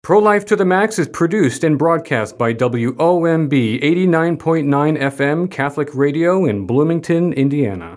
Pro-Life to the Max is produced and broadcast by WOMB 89.9 FM Catholic Radio in Bloomington, Indiana.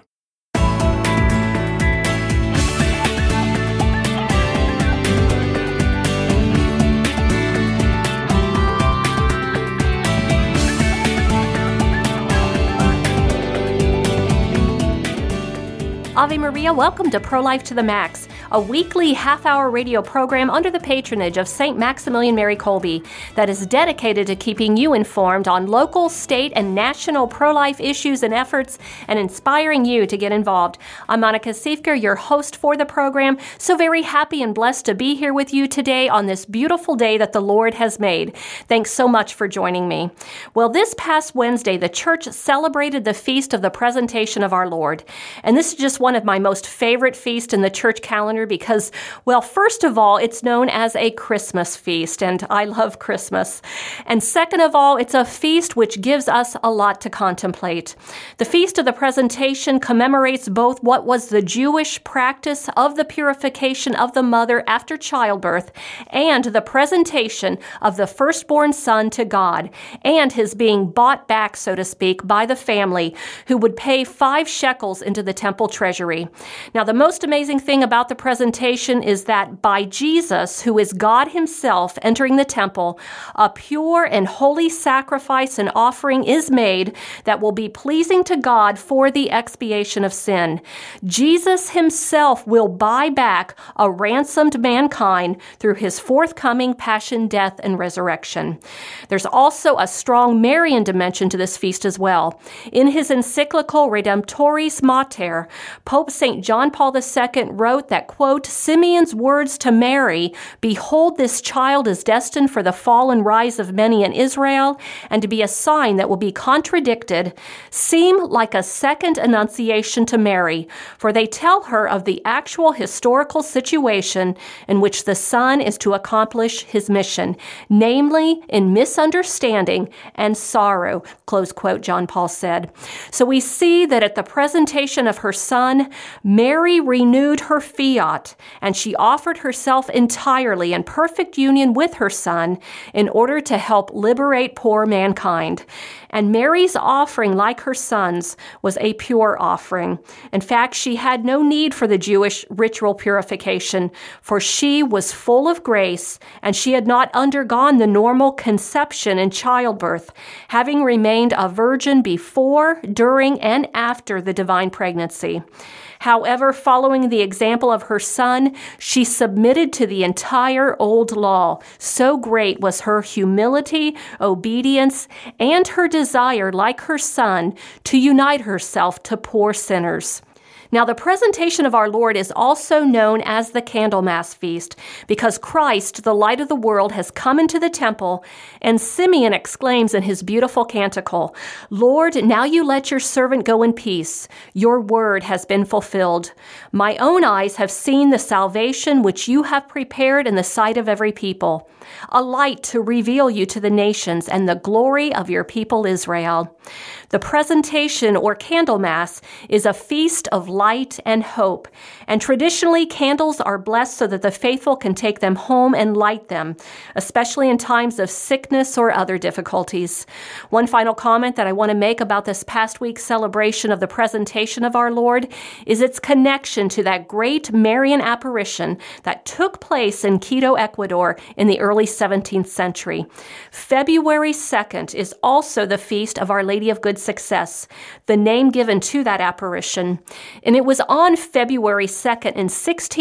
Ave Maria, welcome to Pro-Life to the Max, a weekly half-hour radio program under the patronage of St. Maximilian Mary Kolbe that is dedicated to keeping you informed on local, state, and national pro-life issues and efforts and inspiring you to get involved. I'm Monica Siefker, your host for the program, so very happy and blessed to be here with you today on this beautiful day that the Lord has made. Thanks so much for joining me. Well, this past Wednesday, the church celebrated the feast of the presentation of our Lord, and this is just one of my most favorite feasts in the church calendar because, well, first of all, it's known as a Christmas feast, and I love Christmas. And second of all, it's a feast which gives us a lot to contemplate. The Feast of the Presentation commemorates both what was the Jewish practice of the purification of the mother after childbirth and the presentation of the firstborn son to God and his being bought back, so to speak, by the family who would pay 5 shekels into the temple treasury. Now, the most amazing thing about the presentation is that by Jesus, who is God himself, entering the temple, a pure and holy sacrifice and offering is made that will be pleasing to God for the expiation of sin. Jesus himself will buy back a ransomed mankind through his forthcoming passion, death, and resurrection. There's also a strong Marian dimension to this feast as well. In his encyclical Redemptoris Mater, Pope St. John Paul II wrote that, quote, Simeon's words to Mary, "Behold, this child is destined for the fall and rise of many in Israel, and to be a sign that will be contradicted," seem like a second annunciation to Mary, for they tell her of the actual historical situation in which the Son is to accomplish his mission, namely in misunderstanding and sorrow, close quote, John Paul said. So we see that at the presentation of her Son, Mary renewed her fiat, and she offered herself entirely in perfect union with her Son in order to help liberate poor mankind. And Mary's offering, like her son's, was a pure offering. In fact, she had no need for the Jewish ritual purification, for she was full of grace, and she had not undergone the normal conception and childbirth, having remained a virgin before, during, and after the divine pregnancy. However, following the example of her Son, she submitted to the entire old law. So great was her humility, obedience, and her desire, like her Son, to unite herself to poor sinners. Now, the presentation of our Lord is also known as the Candlemas Feast because Christ, the light of the world, has come into the temple, and Simeon exclaims in his beautiful canticle, "Lord, now you let your servant go in peace. Your word has been fulfilled. My own eyes have seen the salvation which you have prepared in the sight of every people, a light to reveal you to the nations and the glory of your people Israel." The presentation, or Candlemas, is a feast of light and hope, and traditionally candles are blessed so that the faithful can take them home and light them, especially in times of sickness or other difficulties. One final comment that I want to make about this past week's celebration of the presentation of our Lord is its connection to that great Marian apparition that took place in Quito, Ecuador in the early 17th century. February 2nd is also the feast of Our Lady of Good Success, the name given to that apparition. And it was on February 2nd in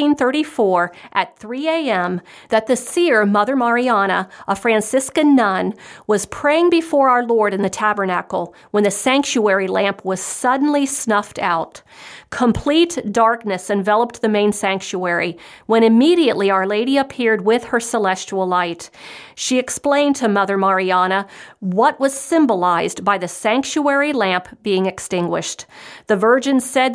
1634 at 3 a.m. that the seer Mother Mariana, a Franciscan nun, was praying before our Lord in the tabernacle when the sanctuary lamp was suddenly snuffed out. Complete darkness enveloped the main sanctuary when immediately Our Lady appeared with her celestial light. She explained to Mother Mariana what was symbolized by the sanctuary lamp being extinguished. The Virgin said that it stood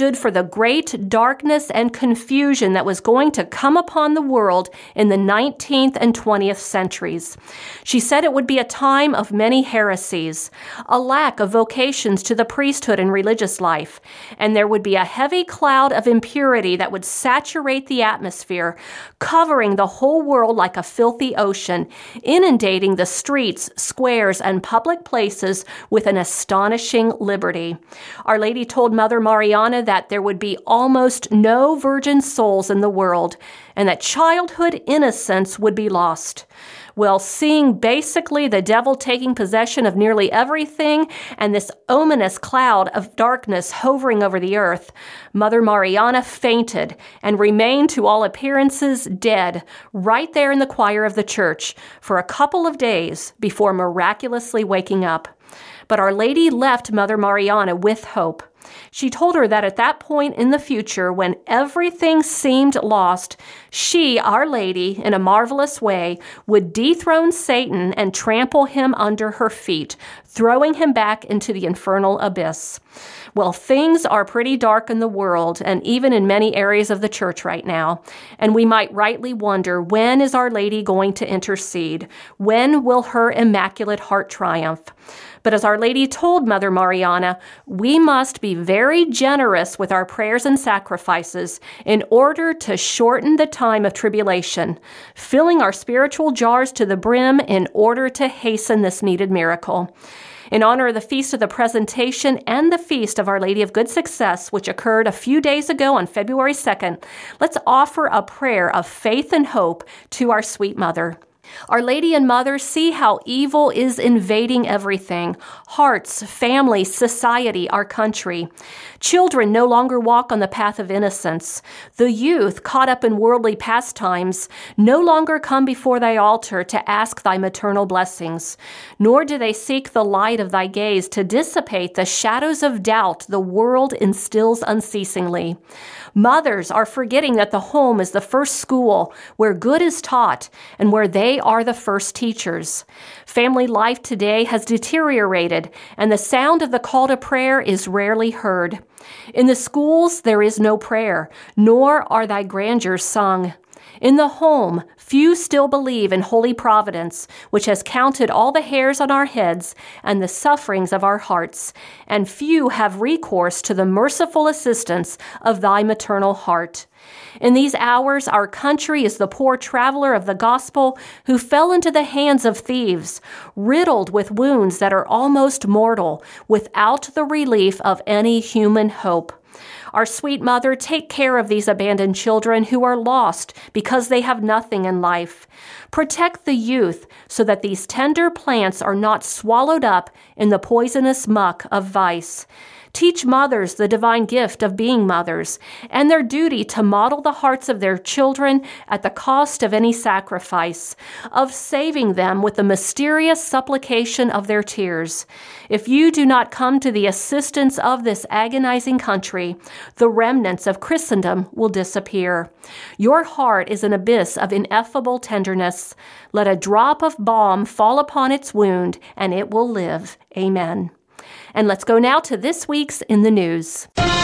stood for the great darkness and confusion that was going to come upon the world in the 19th and 20th centuries. She said it would be a time of many heresies, a lack of vocations to the priesthood and religious life, and there would be a heavy cloud of impurity that would saturate the atmosphere, covering the whole world like a filthy ocean, inundating the streets, squares, and public places with an astonishing liberty. Our Lady told Mother Mariana that there would be almost no virgin souls in the world, and that childhood innocence would be lost. Well, seeing basically the devil taking possession of nearly everything and this ominous cloud of darkness hovering over the earth, Mother Mariana fainted and remained to all appearances dead right there in the choir of the church for a couple of days before miraculously waking up. But Our Lady left Mother Mariana with hope. She told her that at that point in the future, when everything seemed lost, she, Our Lady, in a marvelous way, would dethrone Satan and trample him under her feet, throwing him back into the infernal abyss. Well, things are pretty dark in the world and even in many areas of the church right now, and we might rightly wonder, when is Our Lady going to intercede? When will her Immaculate Heart triumph? But as Our Lady told Mother Mariana, we must be very generous with our prayers and sacrifices in order to shorten the time of tribulation, filling our spiritual jars to the brim in order to hasten this needed miracle. In honor of the Feast of the Presentation and the Feast of Our Lady of Good Success, which occurred a few days ago on February 2nd, let's offer a prayer of faith and hope to our sweet Mother. Our Lady and Mother, see how evil is invading everything: hearts, family, society, our country. Children no longer walk on the path of innocence. The youth, caught up in worldly pastimes, no longer come before thy altar to ask thy maternal blessings, nor do they seek the light of thy gaze to dissipate the shadows of doubt the world instills unceasingly. Mothers are forgetting that the home is the first school where good is taught and where they are the first teachers. Family life today has deteriorated, and the sound of the call to prayer is rarely heard. In the schools, there is no prayer, nor are thy grandeurs sung. In the home, few still believe in Holy Providence, which has counted all the hairs on our heads and the sufferings of our hearts, and few have recourse to the merciful assistance of thy maternal heart. In these hours, our country is the poor traveler of the gospel who fell into the hands of thieves, riddled with wounds that are almost mortal, without the relief of any human hope. Our sweet Mother, take care of these abandoned children who are lost because they have nothing in life. Protect the youth so that these tender plants are not swallowed up in the poisonous muck of vice. Teach mothers the divine gift of being mothers and their duty to model the hearts of their children at the cost of any sacrifice, of saving them with the mysterious supplication of their tears. If you do not come to the assistance of this agonizing country, the remnants of Christendom will disappear. Your heart is an abyss of ineffable tenderness. Let a drop of balm fall upon its wound, and it will live. Amen. And let's go now to this week's In the News.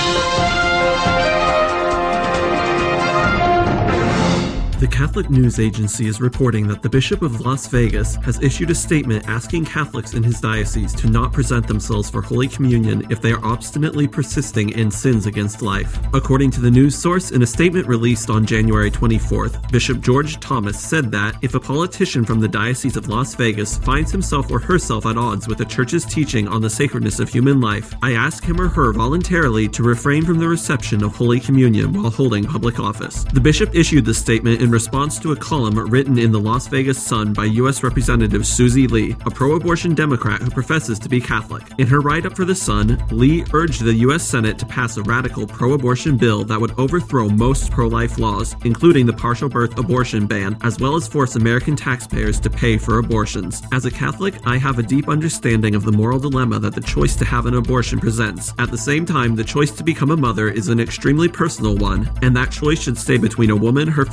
The Catholic News Agency is reporting that the Bishop of Las Vegas has issued a statement asking Catholics in his diocese to not present themselves for Holy Communion if they are obstinately persisting in sins against life. According to the news source, in a statement released on January 24th, Bishop George Thomas said that if a politician from the Diocese of Las Vegas finds himself or herself at odds with the Church's teaching on the sacredness of human life, I ask him or her voluntarily to refrain from the reception of Holy Communion while holding public office. The bishop issued this statement in response to a column written in the Las Vegas Sun by U.S. Representative Susie Lee, a pro-abortion Democrat who professes to be Catholic. In her write-up for The Sun, Lee urged the U.S. Senate to pass a radical pro-abortion bill that would overthrow most pro-life laws, including the partial birth abortion ban, as well as force American taxpayers to pay for abortions. As a Catholic, I have a deep understanding of the moral dilemma that the choice to have an abortion presents. At the same time, the choice to become a mother is an extremely personal one, and that choice should stay between a woman, her family, and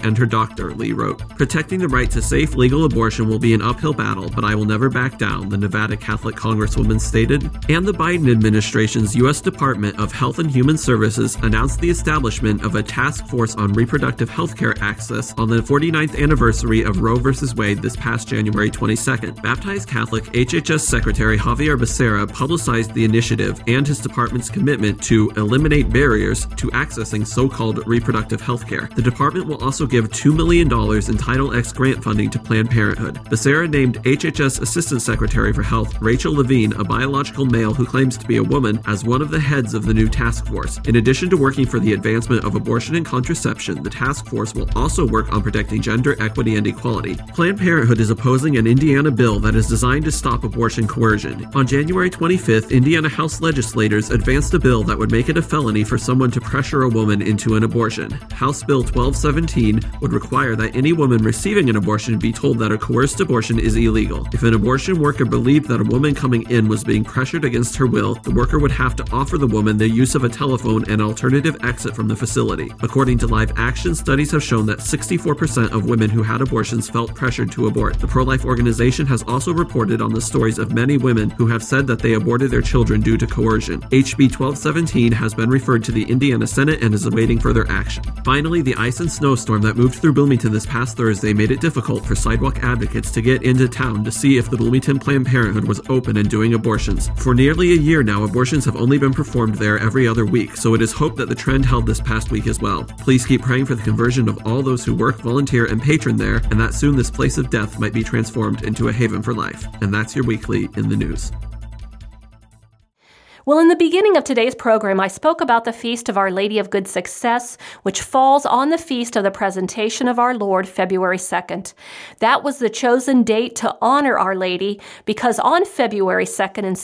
and her doctor, Lee wrote. Protecting the right to safe, legal abortion will be an uphill battle, but I will never back down, the Nevada Catholic Congresswoman stated. And the Biden administration's U.S. Department of Health and Human Services announced the establishment of a task force on reproductive health care access on the 49th anniversary of Roe v. Wade this past January 22nd. Baptized Catholic HHS Secretary Javier Becerra publicized the initiative and his department's commitment to eliminate barriers to accessing so-called reproductive health care. The department will also give $2 million in Title X grant funding to Planned Parenthood. Becerra named HHS Assistant Secretary for Health Rachel Levine, a biological male who claims to be a woman, as one of the heads of the new task force. In addition to working for the advancement of abortion and contraception, the task force will also work on protecting gender equity and equality. Planned Parenthood is opposing an Indiana bill that is designed to stop abortion coercion. On January 25th, Indiana House legislators advanced a bill that would make it a felony for someone to pressure a woman into an abortion. House Bill 1217 would require that any woman receiving an abortion be told that a coerced abortion is illegal. If an abortion worker believed that a woman coming in was being pressured against her will, the worker would have to offer the woman the use of a telephone and alternative exit from the facility. According to Live Action, studies have shown that 64% of women who had abortions felt pressured to abort. The pro-life organization has also reported on the stories of many women who have said that they aborted their children due to coercion. HB 1217 has been referred to the Indiana Senate and is awaiting further action. Finally, the ice and snowstorm that moved through Bloomington this past Thursday made it difficult for sidewalk advocates to get into town to see if the Bloomington Planned Parenthood was open and doing abortions. For nearly a year now, abortions have only been performed there every other week, so it is hoped that the trend held this past week as well. Please keep praying for the conversion of all those who work, volunteer, and patron there, and that soon this place of death might be transformed into a haven for life. And that's your weekly in the news. Well, in the beginning of today's program, I spoke about the Feast of Our Lady of Good Success, which falls on the Feast of the Presentation of Our Lord, February 2nd. That was the chosen date to honor Our Lady because on February 2nd in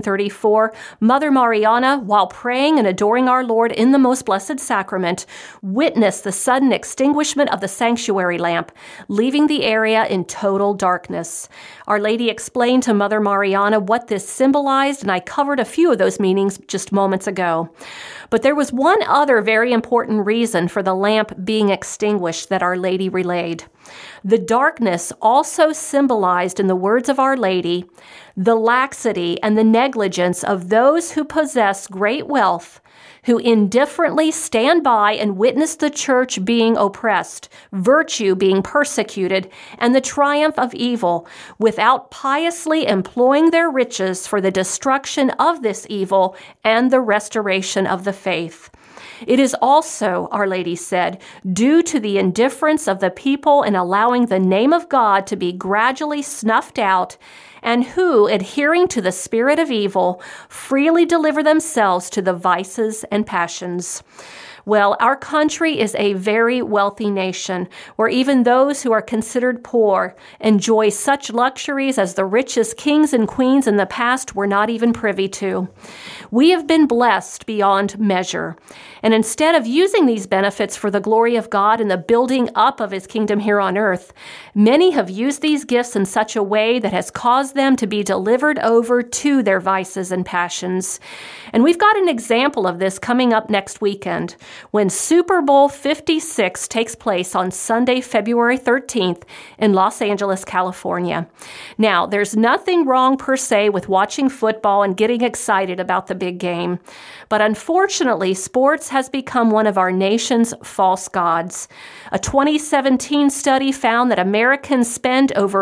1634, Mother Mariana, while praying and adoring our Lord in the Most Blessed Sacrament, witnessed the sudden extinguishment of the sanctuary lamp, leaving the area in total darkness. Our Lady explained to Mother Mariana what this symbolized, and I covered a few of those meanings just moments ago. But there was one other very important reason for the lamp being extinguished that Our Lady relayed. The darkness also symbolized, in the words of Our Lady, the laxity and the negligence of those who possess great wealth, who indifferently stand by and witness the church being oppressed, virtue being persecuted, and the triumph of evil, without piously employing their riches for the destruction of this evil and the restoration of the faith. It is also, Our Lady said, due to the indifference of the people in allowing the name of God to be gradually snuffed out, and who, adhering to the spirit of evil, freely deliver themselves to the vices and passions. Well, our country is a very wealthy nation, where even those who are considered poor enjoy such luxuries as the richest kings and queens in the past were not even privy to. We have been blessed beyond measure. And instead of using these benefits for the glory of God and the building up of His kingdom here on earth, many have used these gifts in such a way that has caused them to be delivered over to their vices and passions. And we've got an example of this coming up next weekend, when Super Bowl 56 takes place on Sunday, February 13th in Los Angeles, California. Now, there's nothing wrong per se with watching football and getting excited about the big game. But unfortunately, sports has become one of our nation's false gods. A 2017 study found that Americans spend over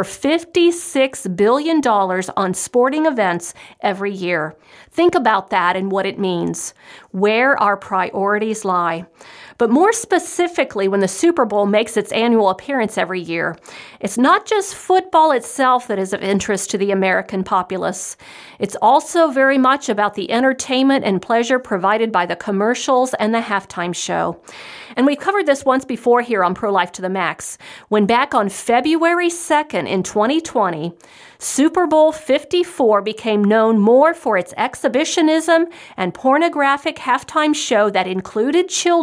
$56 billion on sporting events every year. Think about that and what it means, where our priorities lie. But more specifically, when the Super Bowl makes its annual appearance every year, it's not just football itself that is of interest to the American populace. It's also very much about the entertainment and pleasure provided by the commercials and the halftime show. And we've covered this once before here on Pro-Life to the Max, when back on February 2nd in 2020, Super Bowl 54 became known more for its exhibitionism and pornographic halftime show that included children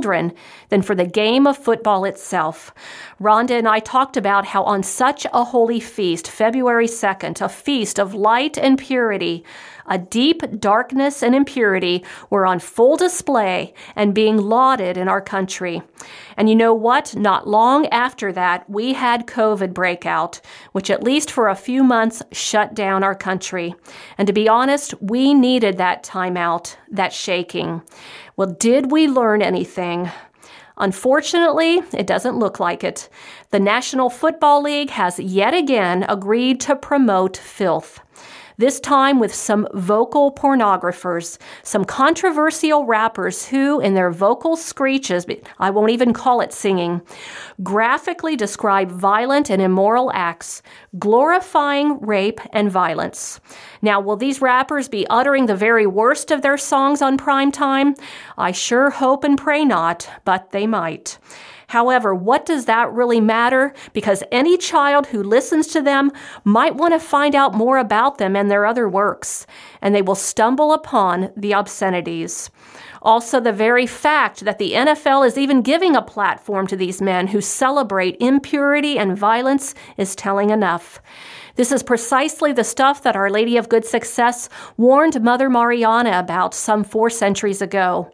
than for the game of football itself. Rhonda and I talked about how on such a holy feast, February 2nd, a feast of light and purity, a deep darkness and impurity were on full display and being lauded in our country. And you know what? Not long after that, we had COVID breakout, which at least for a few months shut down our country. And to be honest, we needed that time out, that shaking. Well, did we learn anything? Unfortunately, it doesn't look like it. The National Football League has yet again agreed to promote filth. This time with some vocal pornographers, some controversial rappers who, in their vocal screeches, I won't even call it singing, graphically describe violent and immoral acts, glorifying rape and violence. Now, will these rappers be uttering the very worst of their songs on prime time? I sure hope and pray not, but they might. However, what does that really matter? Because any child who listens to them might want to find out more about them and their other works, and they will stumble upon the obscenities. Also, the very fact that the NFL is even giving a platform to these men who celebrate impurity and violence is telling enough. This is precisely the stuff that Our Lady of Good Success warned Mother Mariana about some 4 centuries ago.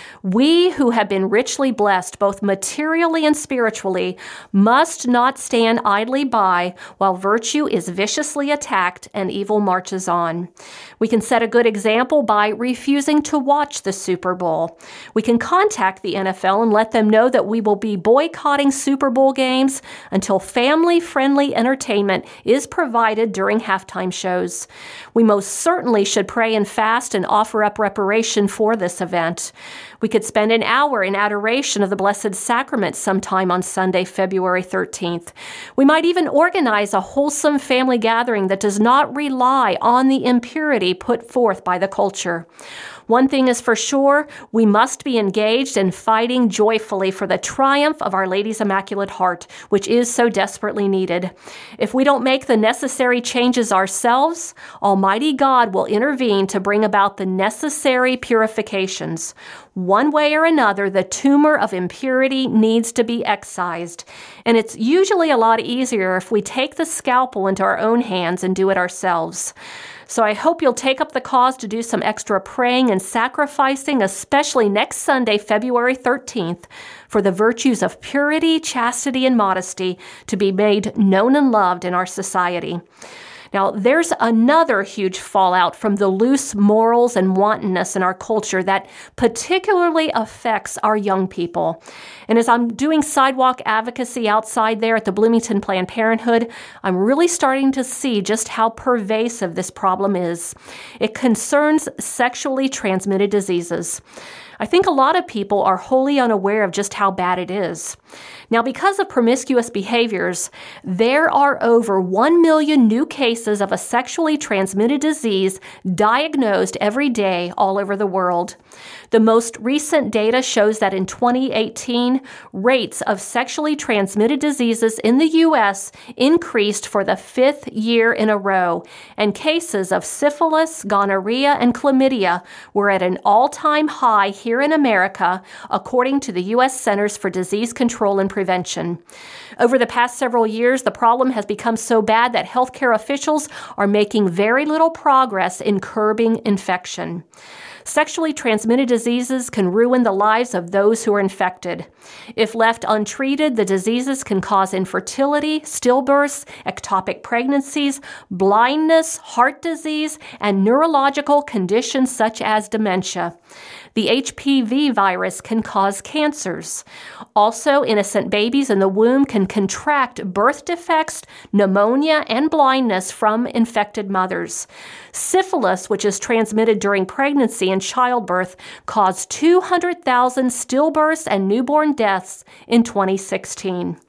We who have been richly blessed, both materially and spiritually, must not stand idly by while virtue is viciously attacked and evil marches on. We can set a good example by refusing to watch the Super Bowl. We can contact the NFL and let them know that we will be boycotting Super Bowl games until family-friendly entertainment is provided during halftime shows. We most certainly should pray and fast and offer up reparation for this event. We could spend an hour in adoration of the Blessed Sacrament sometime on Sunday, February 13th. We might even organize a wholesome family gathering that does not rely on the impurity put forth by the culture. One thing is for sure, we must be engaged and fighting joyfully for the triumph of Our Lady's Immaculate Heart, which is so desperately needed. If we don't make the necessary changes ourselves, Almighty God will intervene to bring about the necessary purifications. One way or another, the tumor of impurity needs to be excised, and it's usually a lot easier if we take the scalpel into our own hands and do it ourselves. So I hope you'll take up the cause to do some extra praying and sacrificing, especially next Sunday, February 13th, for the virtues of purity, chastity, and modesty to be made known and loved in our society. Now, there's another huge fallout from the loose morals and wantonness in our culture that particularly affects our young people. And as I'm doing sidewalk advocacy outside there at the Bloomington Planned Parenthood, I'm really starting to see just how pervasive this problem is. It concerns sexually transmitted diseases. I think a lot of people are wholly unaware of just how bad it is. Now, because of promiscuous behaviors, there are over 1 million new cases of a sexually transmitted disease diagnosed every day all over the world. The most recent data shows that in 2018, rates of sexually transmitted diseases in the U.S. increased for the 5th year in a row, and cases of syphilis, gonorrhea, and chlamydia were at an all-time high here in America, according to the U.S. Centers for Disease Control and Prevention. Over the past several years, the problem has become so bad that healthcare officials are making very little progress in curbing infection. Sexually transmitted diseases can ruin the lives of those who are infected. If left untreated, the diseases can cause infertility, stillbirths, ectopic pregnancies, blindness, heart disease, and neurological conditions such as dementia. The HPV virus can cause cancers. Also, innocent babies in the womb can contract birth defects, pneumonia, and blindness from infected mothers. Syphilis, which is transmitted during pregnancy and childbirth, caused 200,000 stillbirths and newborn deaths in 2016.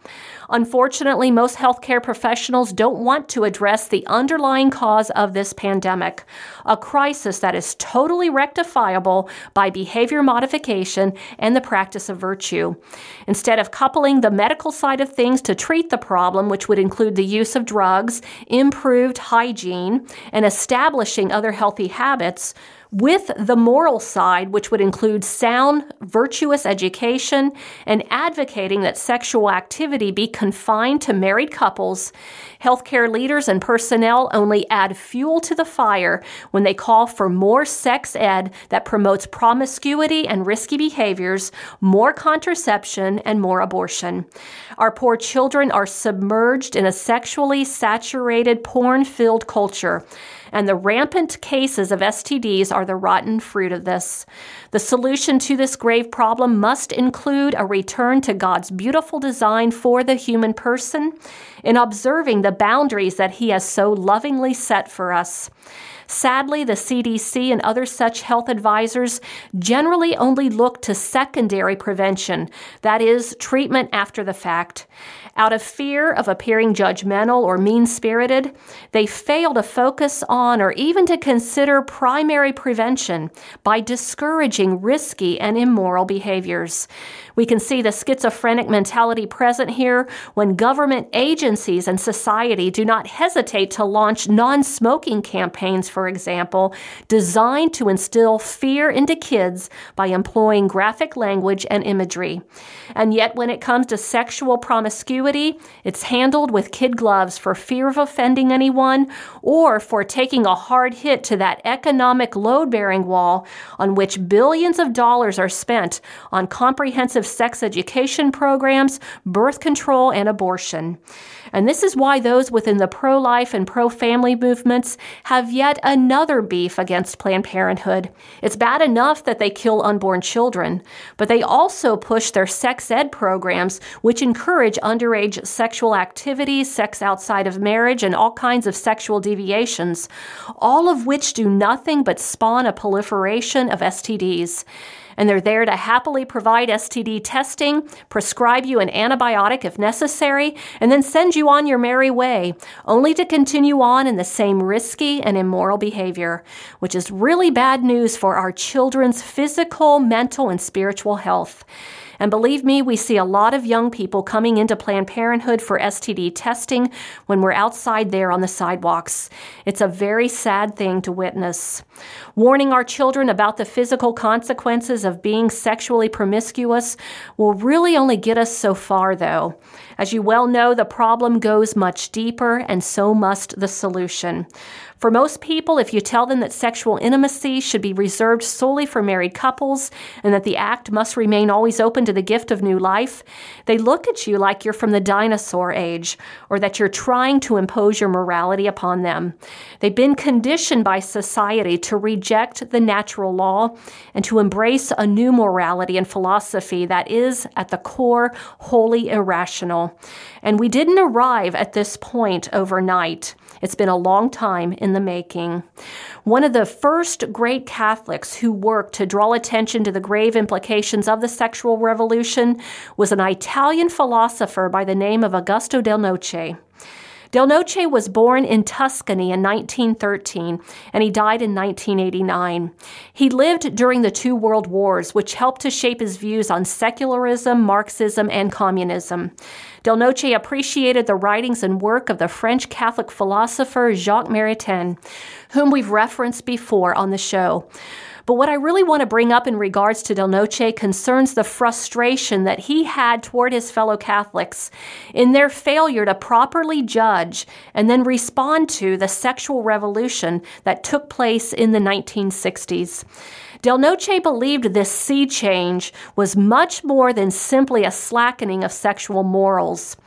Unfortunately, most healthcare professionals don't want to address the underlying cause of this pandemic, a crisis that is totally rectifiable by behavior modification and the practice of virtue. Instead of coupling the medical side of things to treat the problem, which would include the use of drugs, improved hygiene, and establishing other healthy habits, with the moral side, which would include sound, virtuous education and advocating that sexual activity be confined to married couples, healthcare leaders and personnel only add fuel to the fire when they call for more sex ed that promotes promiscuity and risky behaviors, more contraception, and more abortion. Our poor children are submerged in a sexually saturated, porn-filled culture, and the rampant cases of STDs are the rotten fruit of this. The solution to this grave problem must include a return to God's beautiful design for the human person in observing the boundaries that He has so lovingly set for us. Sadly, the CDC and other such health advisors generally only look to secondary prevention, that is, treatment after the fact. Out of fear of appearing judgmental or mean-spirited, they fail to focus on or even to consider primary prevention by discouraging risky and immoral behaviors. We can see the schizophrenic mentality present here when government agencies and society do not hesitate to launch non-smoking campaigns, for example, designed to instill fear into kids by employing graphic language and imagery. And yet when it comes to sexual promiscuity, it's handled with kid gloves for fear of offending anyone or for taking a hard hit to that economic load-bearing wall on which billions of dollars are spent on comprehensive sex education programs, birth control, and abortion. And this is why those within the pro-life and pro-family movements have yet another beef against Planned Parenthood. It's bad enough that they kill unborn children, but they also push their sex ed programs, which encourage underage sexual activity, sex outside of marriage, and all kinds of sexual deviations, all of which do nothing but spawn a proliferation of STDs. And they're there to happily provide STD testing, prescribe you an antibiotic if necessary, and then send you on your merry way, only to continue on in the same risky and immoral behavior, which is really bad news for our children's physical, mental, and spiritual health. And believe me, we see a lot of young people coming into Planned Parenthood for STD testing when we're outside there on the sidewalks. It's a very sad thing to witness. Warning our children about the physical consequences of being sexually promiscuous will really only get us so far, though. As you well know, the problem goes much deeper, and so must the solution. For most people, if you tell them that sexual intimacy should be reserved solely for married couples and that the act must remain always open to the gift of new life, they look at you like you're from the dinosaur age or that you're trying to impose your morality upon them. They've been conditioned by society to reject the natural law and to embrace a new morality and philosophy that is, at the core, wholly irrational. And we didn't arrive at this point overnight. It's been a long time in the making. One of the first great Catholics who worked to draw attention to the grave implications of the sexual revolution was an Italian philosopher by the name of Augusto Del Noce. Del Noce was born in Tuscany in 1913, and he died in 1989. He lived during the two world wars, which helped to shape his views on secularism, Marxism, and communism. Del Noce appreciated the writings and work of the French Catholic philosopher Jacques Maritain, whom we've referenced before on the show. But what I really want to bring up in regards to Del Noce concerns the frustration that he had toward his fellow Catholics in their failure to properly judge and then respond to the sexual revolution that took place in the 1960s. Del Noce believed this sea change was much more than simply a slackening of sexual morals.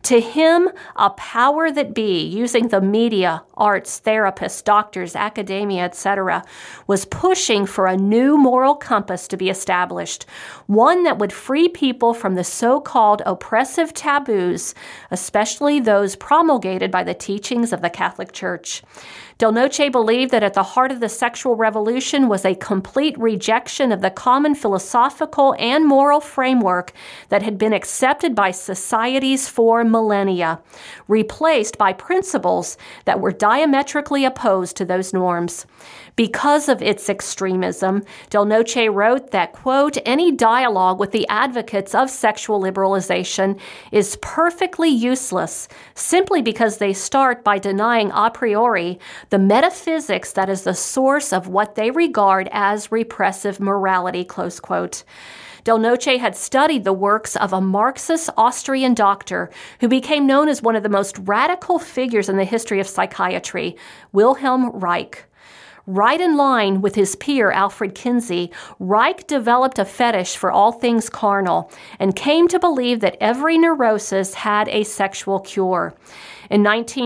To him, a power that be, using the media, arts, therapists, doctors, academia, etc., was pushing for a new moral compass to be established, one that would free people from the so-called oppressive taboos, especially those promulgated by the teachings of the Catholic Church. Del Noce believed that at the heart of the sexual revolution was a complete rejection of the common philosophical and moral framework that had been accepted by societies for millennia, replaced by principles that were diametrically opposed to those norms. Because of its extremism, Del Noce wrote that, quote, any dialogue with the advocates of sexual liberalization is perfectly useless simply because they start by denying a priori the metaphysics that is the source of what they regard as repressive morality, close quote. Del Noce had studied the works of a Marxist Austrian doctor who became known as one of the most radical figures in the history of psychiatry, Wilhelm Reich. Right in line with his peer Alfred Kinsey, Reich developed a fetish for all things carnal and came to believe that every neurosis had a sexual cure. In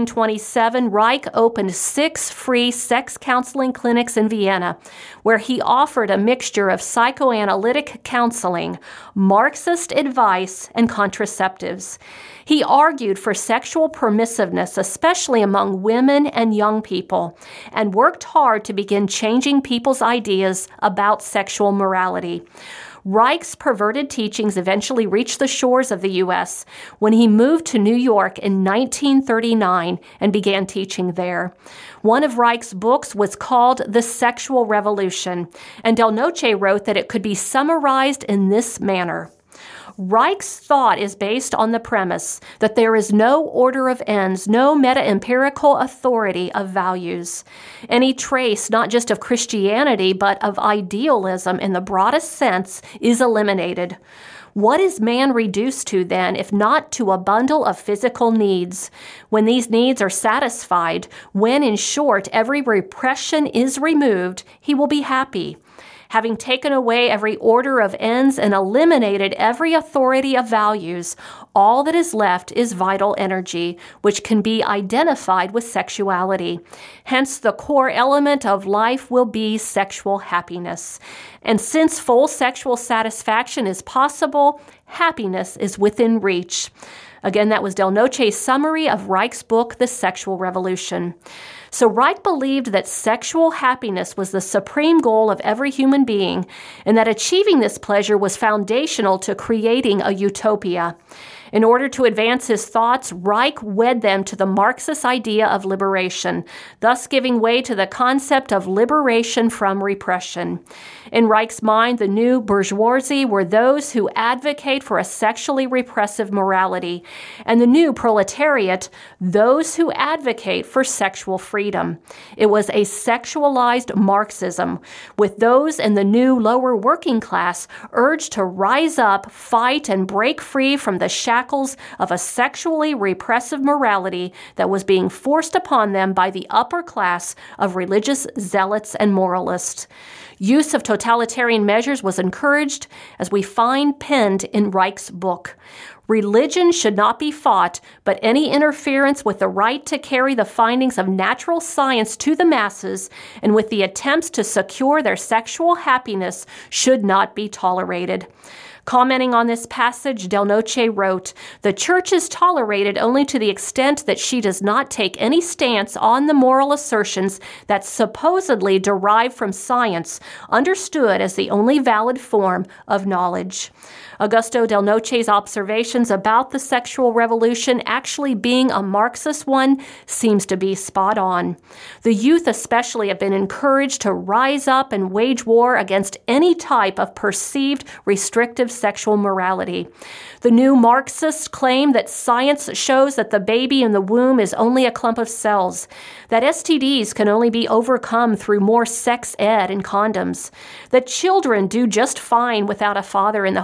1927, Reich opened 6 free sex counseling clinics in Vienna, where he offered a mixture of psychoanalytic counseling, Marxist advice, and contraceptives. He argued for sexual permissiveness, especially among women and young people, and worked hard to begin changing people's ideas about sexual morality. Reich's perverted teachings eventually reached the shores of the U.S. when he moved to New York in 1939 and began teaching there. One of Reich's books was called The Sexual Revolution, and Del Noce wrote that it could be summarized in this manner. Reich's thought is based on the premise that there is no order of ends, no meta-empirical authority of values. Any trace, not just of Christianity, but of idealism in the broadest sense, is eliminated. What is man reduced to then, if not to a bundle of physical needs? When these needs are satisfied, when, in short, every repression is removed, he will be happy. Having taken away every order of ends and eliminated every authority of values, all that is left is vital energy, which can be identified with sexuality. Hence, the core element of life will be sexual happiness. And since full sexual satisfaction is possible, happiness is within reach. Again, that was Del Noce's summary of Reich's book, The Sexual Revolution. So Reich believed that sexual happiness was the supreme goal of every human being, and that achieving this pleasure was foundational to creating a utopia. In order to advance his thoughts, Reich wed them to the Marxist idea of liberation, thus giving way to the concept of liberation from repression. In Reich's mind, the new bourgeoisie were those who advocate for a sexually repressive morality, and the new proletariat, those who advocate for sexual freedom. It was a sexualized Marxism, with those in the new lower working class urged to rise up, fight, and break free from the shackles of a sexually repressive morality that was being forced upon them by the upper class of religious zealots and moralists. Use of totalitarian measures was encouraged, as we find penned in Reich's book. Religion should not be fought, but any interference with the right to carry the findings of natural science to the masses and with the attempts to secure their sexual happiness should not be tolerated. Commenting on this passage, Del Noce wrote, "The Church is tolerated only to the extent that she does not take any stance on the moral assertions that supposedly derive from science, understood as the only valid form of knowledge." Augusto Del Noce's observations about the sexual revolution actually being a Marxist one seems to be spot on. The youth especially have been encouraged to rise up and wage war against any type of perceived restrictive sexual morality. The new Marxists claim that science shows that the baby in the womb is only a clump of cells, that STDs can only be overcome through more sex ed and condoms, that children do just fine without a father in the home,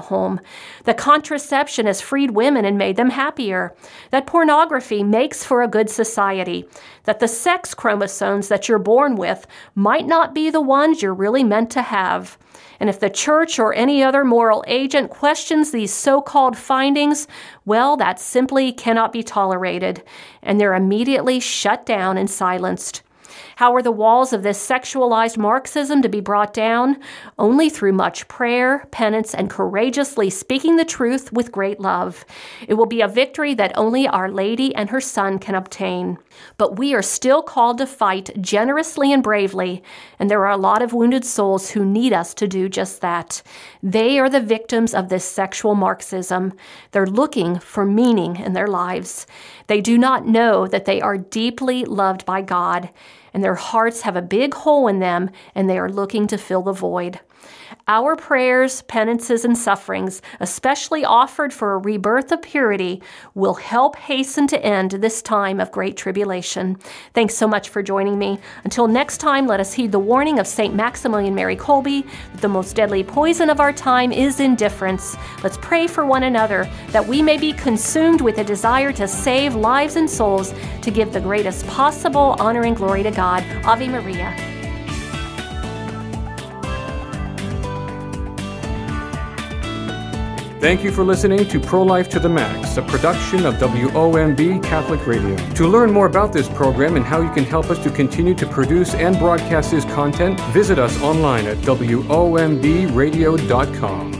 that contraception has freed women and made them happier, that pornography makes for a good society, that the sex chromosomes that you're born with might not be the ones you're really meant to have. And if the church or any other moral agent questions these so-called findings, well, that simply cannot be tolerated, and they're immediately shut down and silenced. How are the walls of this sexualized Marxism to be brought down? Only through much prayer, penance, and courageously speaking the truth with great love. It will be a victory that only Our Lady and her Son can obtain. But we are still called to fight generously and bravely, and there are a lot of wounded souls who need us to do just that. They are the victims of this sexual Marxism. They're looking for meaning in their lives. They do not know that they are deeply loved by God, and their hearts have a big hole in them, and they are looking to fill the void. Our prayers, penances, and sufferings, especially offered for a rebirth of purity, will help hasten to end this time of great tribulation. Thanks so much for joining me. Until next time, let us heed the warning of St. Maximilian Mary Kolbe that the most deadly poison of our time is indifference. Let's pray for one another that we may be consumed with a desire to save lives and souls, to give the greatest possible honor and glory to God. Ave Maria. Thank you for listening to Pro-Life to the Max, a production of WOMB Catholic Radio. To learn more about this program and how you can help us to continue to produce and broadcast this content, visit us online at WOMBradio.com.